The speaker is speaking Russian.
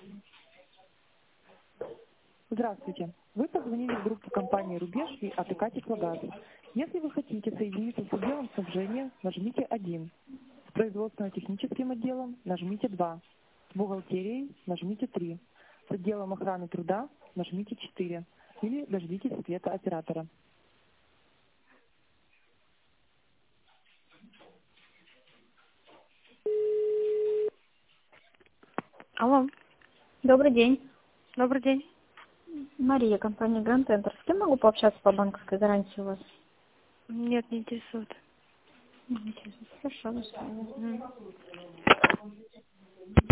Здравствуйте. Вы позвонили в группу компании «Рубеж» и АТК «Теплогаз». Если вы хотите соединиться с отделом снабжения, нажмите 1. С производственно-техническим отделом нажмите 2. С бухгалтерией нажмите 3. С отделом охраны труда нажмите 4. Или дождитесь ответа оператора. Алло, Добрый день. добрый день. Мария, компания Grand Center. С кем могу пообщаться по банковской гарантии у вас? Нет, не интересует. Хорошо, до свидания. Мгм.